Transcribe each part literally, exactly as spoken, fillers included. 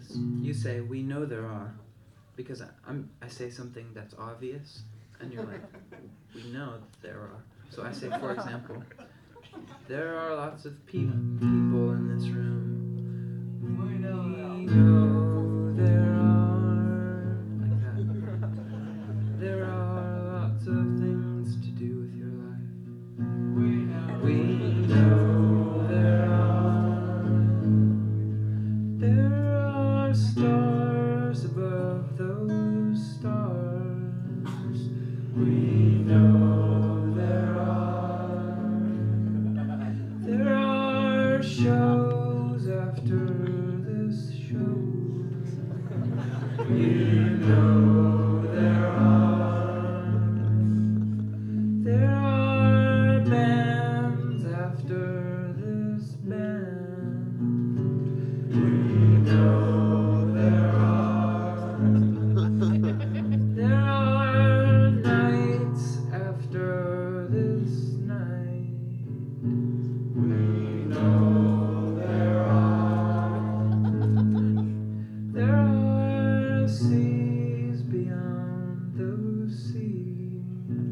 is you say, we know there are, because I, I'm, I say something that's obvious, and you're like, we know that there are. So I say, for example, there are lots of pe- people in this room. We know there are, like that. There are lots of things to do with your life. We know there are. There are stars above those stars. We know there are. There are shows after this show. We know there are. There are bands after this band. We know there are. There are nights after this night. We know there are. There are seas beyond those seas.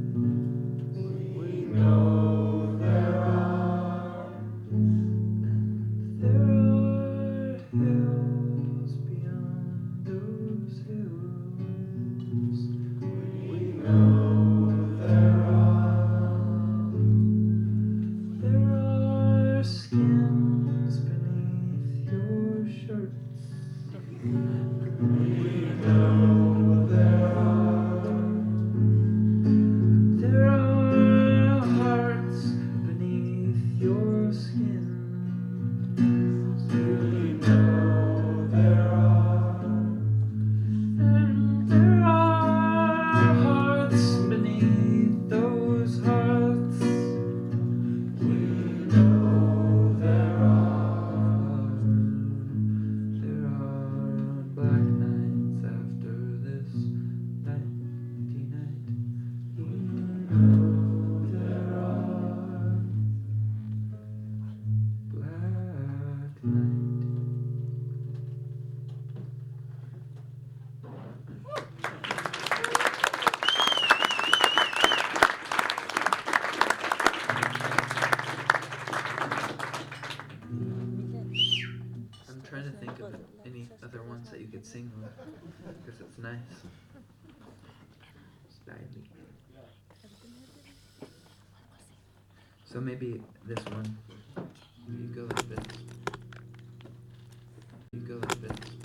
We know there are. There are hills beyond those hills. We know there are. There are skins beneath your shirts. We know there are. There are hearts beneath your skin. We know there are. And there are hearts beneath those hearts. We know there are. There are black nights after this nighty night. We know there are. Black night. I'm trying to think of any other ones that you could sing with, because it's nice. Stylish. So maybe this one. You go like this. You go like this.